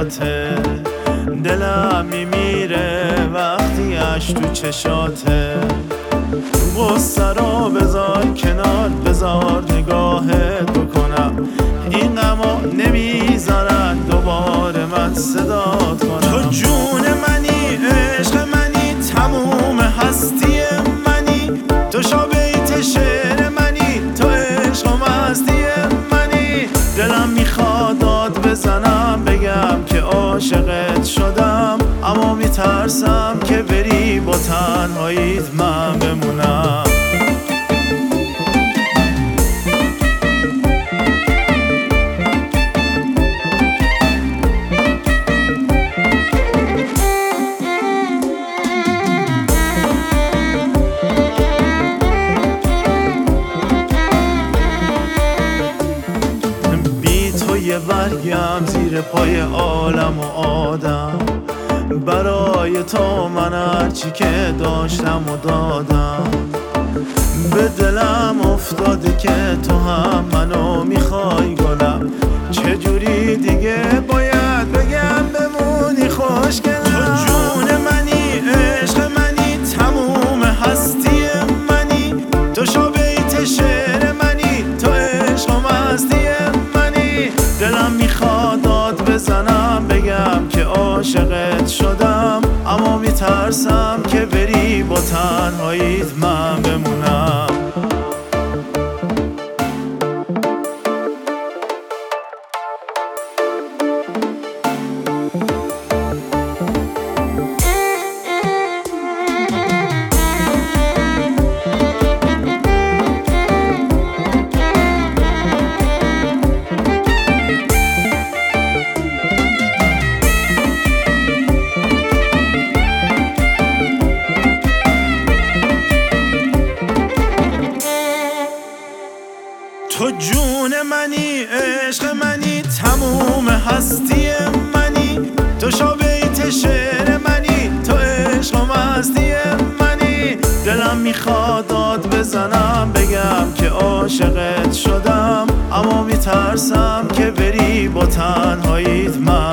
چشاته، دلم میمیره وقتی اش تو چشاته. غصه رو بذار کنار، بذار نگاهت بکنم، این غما نمیذارن دوباره من صدات کنم. تو جون منی، عشق منی، تموم هستی منی، تو شابیت شعر منی، تو عشق و مستی منی. دلم میخواد داد بزنم بگم که عاشقت شدم، اما میترسم که بری با تنهاییت من بمونم. یه برگم زیر پای عالم و آدم، برای تو من هرچی که داشتم و دادم. به دلم افتاده که تو هم منو میخوای گلم، چجوری دیگه باید بگم بمونی خوشگلم. تو جون منی، عشق منی، تموم هستی منی، تو شابیت شعر منی، تو عشق و مستی منی. دلم میخواد داد بزنم بگم که عاشقت شدم، اما میترسم که بری با تنهاییت من بمونم. تو جون منی، عشق منی، تموم هستی منی، تو شابیت شعر منی، تو عشق و مستی منی. دلم میخواد داد بزنم بگم که عاشقت شدم، اما میترسم که بری با تنهاییت من